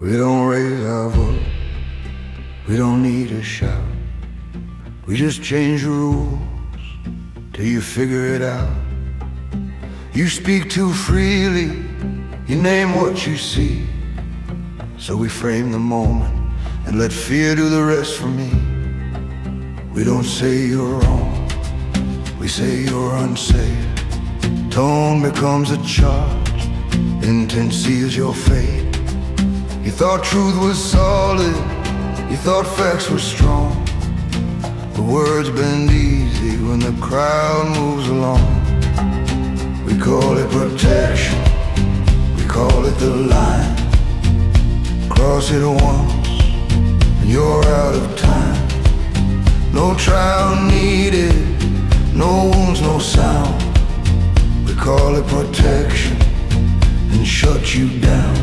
We don't raise our voice, we don't need a shout. We just change the rules till you figure it out. You speak too freely, you name what you see. So we frame the moment and let fear do the rest for me. We don't say you're wrong, we say you're unsafe. Tone becomes a charge, intent seals your fate. You thought truth was solid, you thought facts were strong. The words bend easy when the crowd moves along. We call it protection, we call it the line. Cross it once and you're out of time. No trial needed, no wounds, no sound. We call it protection and shut you down.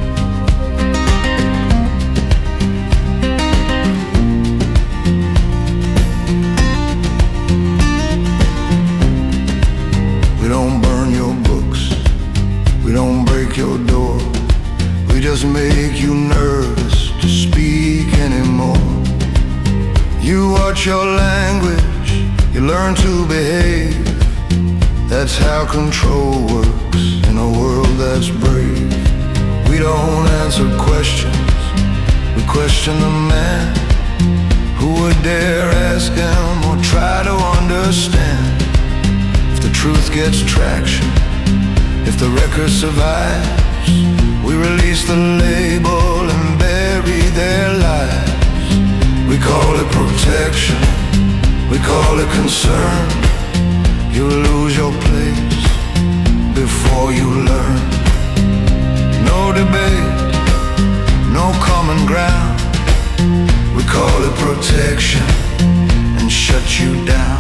We don't burn your books, we don't break your door. We just make you nervous to speak anymore. You watch your language, you learn to behave. That's how control works in a world that's brave. We don't answer questions, we question the man who would dare ask him or try to understand. If the truth gets traction, if the record survives, we release the label and bury their lives. We call it protection, we call it concern. You'll lose your place before you learn. No debate, no common ground. We call it protection and shut you down.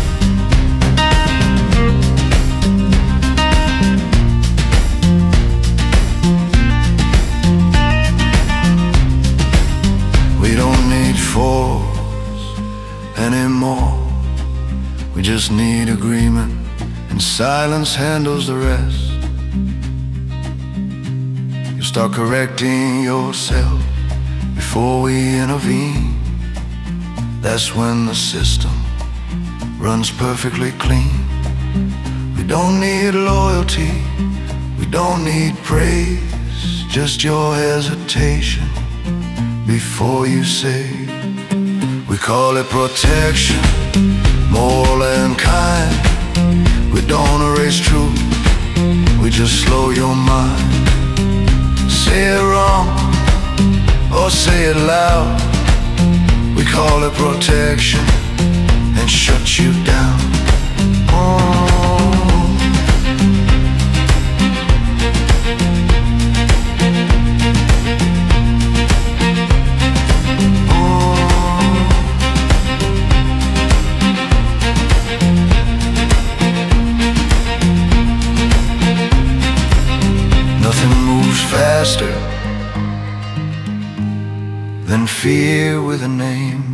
We don't need force anymore. We just need agreement, and silence handles the rest. You start correcting yourself before we intervene. That's when the system runs perfectly clean. We don't need loyalty, we don't need praise. Just your hesitation before you say. We call it protection, moral and kind. We don't erase truth, we just slow your mind. Say it wrong or say it loud. We call it protection and shut you down. Nothing moves faster than fear with a name.